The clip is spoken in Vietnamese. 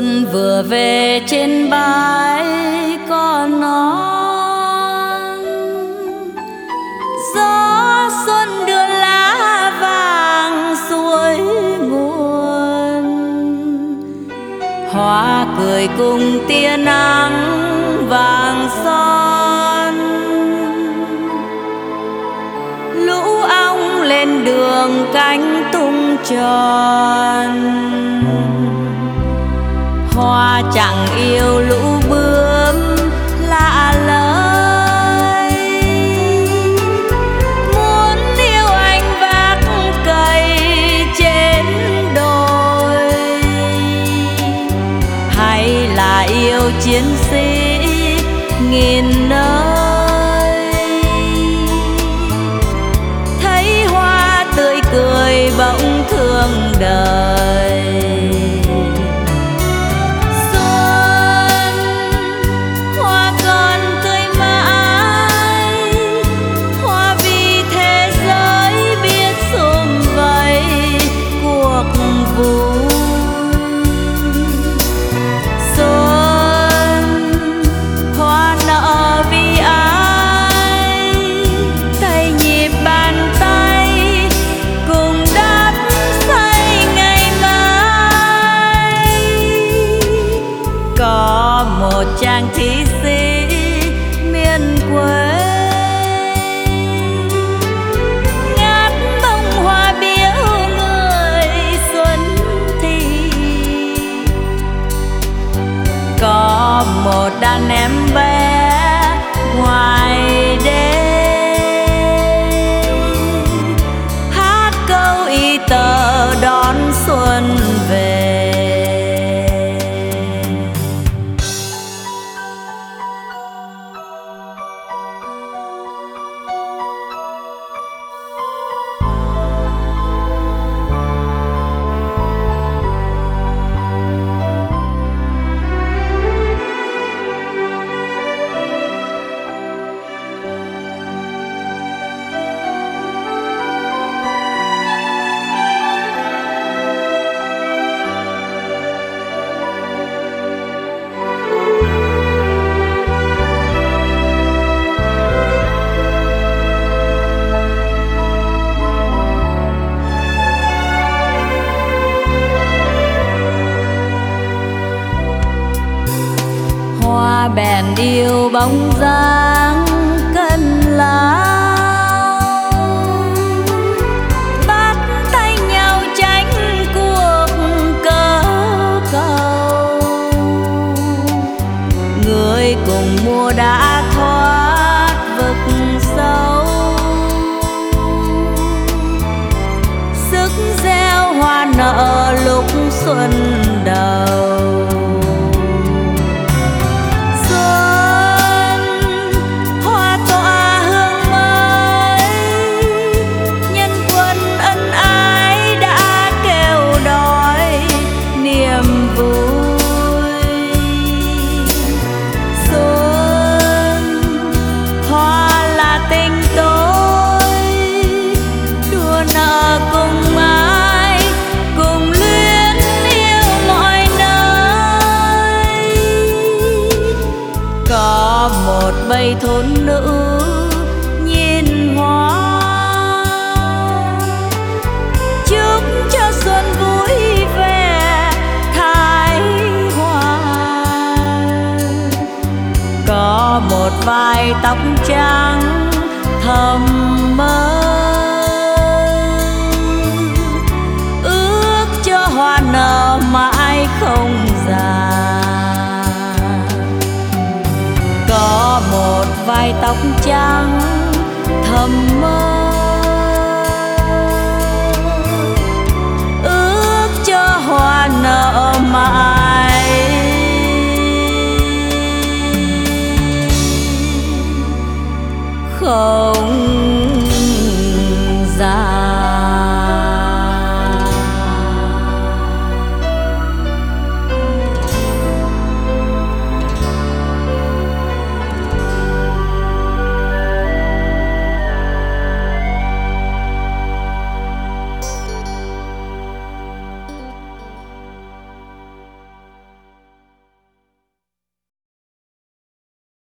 Xuân vừa về trên bãi có non, gió xuân đưa lá vàng suối nguồn, hoa cười cùng tia nắng vàng son. Lũ ong lên đường cánh tung tròn, hoa chẳng yêu lũ bướm lạ lời. Muốn yêu anh vác cây trên đồi, hay là yêu chiến sĩ nghìn nơi. Thấy hoa tươi cười bỗng thương đời. Một chàng thi sĩ miền quê ngát bông hoa biếu người xuân thì. Có một đàn em bé ngoài đê hát câu y tờ đón xuân về. Hoa bèn yêu bóng dáng cân lao, bắt tay nhau tránh cuộc cớ cầu. Người cùng mua đã thoát vực sâu, sức gieo hoa nở lúc xuân đầu. Một bầy thôn nữ nhìn hoa, chúc cho xuân vui vẻ thái hòa. Có một vài tóc trắng thầm mơ, ước cho hoa nở mãi không già. Có một vài tóc trắng